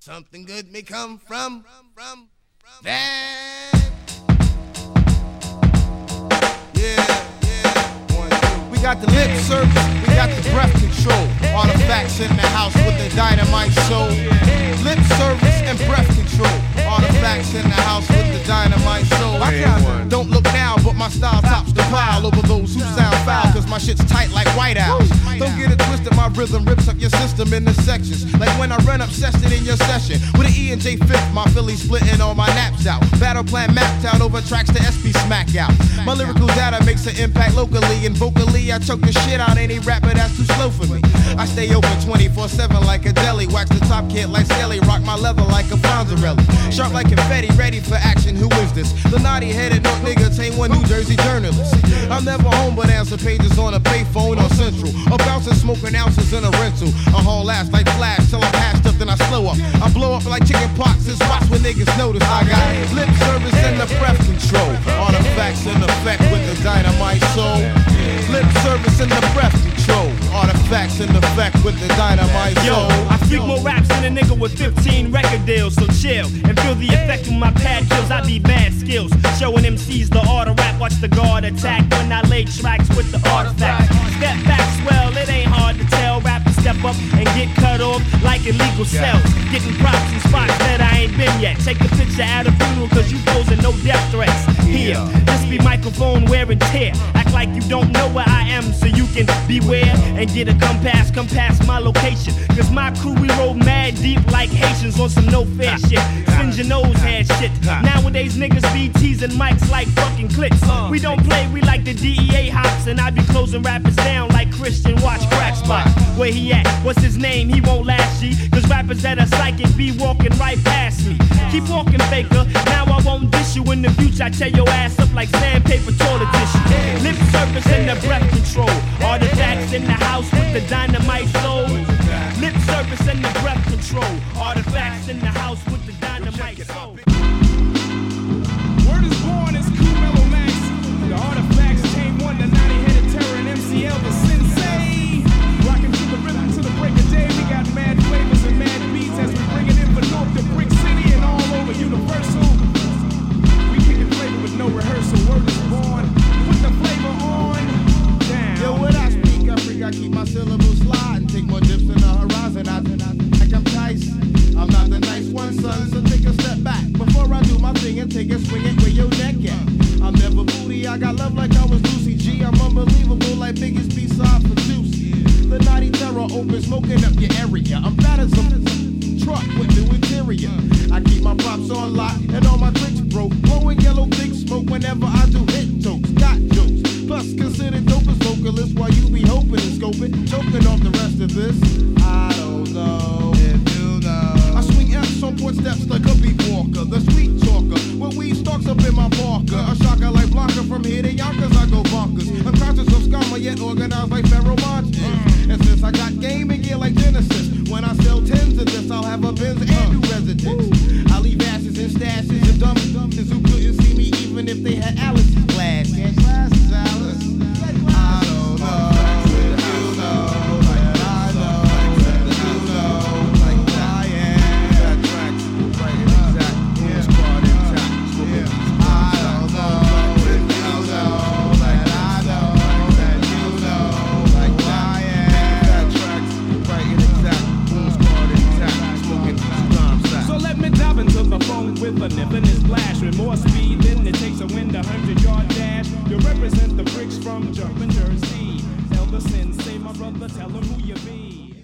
Something good may come from that. We got the lip service, we got the breath control. Artifacts in the house with the dynamite soul. Lip service and breath control. Artifacts in the house with the dynamite soul. Don't look now, but my style tops the pile over those who sound foul, cause my shit's tight like White House. Don't get it twisted, my rhythm rips up your system in the sections. Like when I run obsession in your session. With an E and J fifth, my Philly splitting all my naps out. Battle plan mapped out over tracks to SP smack out. My lyrical data makes an impact locally and vocally. I choke the shit out any rapper that's too slow for me. I stay open 24/7 like a deli. Wax the top kid like Skelly. Rock my leather like a Fonzarelli. Sharp like confetti, ready for action. Who is this? The naughty-headed no nigga, tame one New Jersey journalist. I'm never home but answer pages on a payphone or Central. Or bouncing smoking ounces in a rental. A haul ass like Flash till I'm passed up, then I slow up. I blow up like chicken pox and spots when niggas notice I got lip service and the breath control. Artifacts in effect with the dynamite soul. Lip service and the breath control. Artifacts in effect with the dynamite soul. Yo, I freak more raps than a nigga with 15 record deals. So chill and feel the effect of my pad kills. I be bad skills, showing MCs the art of rap. Watch the guard attack when I lay tracks with the artifacts. Step back, swell, it ain't hard to tell. Rappers step up and get cut off like illegal cells. Getting props in spots that I ain't been yet. Take a picture at a funeral cause you posing no death threats. Here, this be microphone wear and tear. Act like you don't know where I am so you can beware and get a come past my location. Cause my crew, we roll mad deep like Haitians on some no fair shit. Send your nose hair shit. Nowadays niggas be teasing mics like fucking clips. We don't play, we like the DEA hops. And I be closing rappers down like Christian Watch Crack Spot. Where he at? What's his name? He won't last, G. Cause rappers that are psychic be walking right past me. Keep walking, faker. Now I won't dish you in the future. I tear your ass up like sandpaper toilet tissue. Lip service and the breath control. Artifacts in the house with the dynamite soul. Lip service and the breath control. Artifacts in the house with the dynamite soul. Word is born, it's Cool Mellow Max. The Artifacts came one, the 90-headed terror and MCL, the sensei. Rocking to the rhythm to the break of day. We got mad flavors and mad beats as we bring it in for North to Brick City and all over Universal. We kicking flavor with no rehearsal. Word is born, put the flavor on. Down. Yo, when I speak, I freak, I keep my syllables sliding. Take more dips in the horizon. Like I'm Tyson. I'm not the nice one, son, so take a step back before I do my thing and take a swing at where your neck at. I'm never booty, I got love like I was Lucy G. I'm unbelievable like Biggest B-side for Juicy. The naughty terror open, smoking up your area. I'm fat as a truck with new interior. I keep my props on lock and all my tricks broke. Blowing yellow thick smoke whenever I do hit jokes. Got jokes, plus considered dope as vocalist while you be hoping and scoping. Choking off the rest of this, I don't know if you know. I swing F's on footsteps like a beat walker. The sweet talker, with weed stalks up in my Parker. A shocker like Blanca from here to Yonkers, I go bonkers. Unconscious of scammer yet organized like Pharaoh monsters. And since I got game and gear like Genesis, when I sell tens of this, I'll have a Benz and new residence. I leave asses and stashes and dummies who couldn't see me even if they had Alice's glass. Can't glasses, Alice. I don't know. With a nip splash, with more speed than it takes to win the 100-yard dash. You represent the bricks from Jumpin' Jersey. Tell the sensei, my brother, tell him who you be.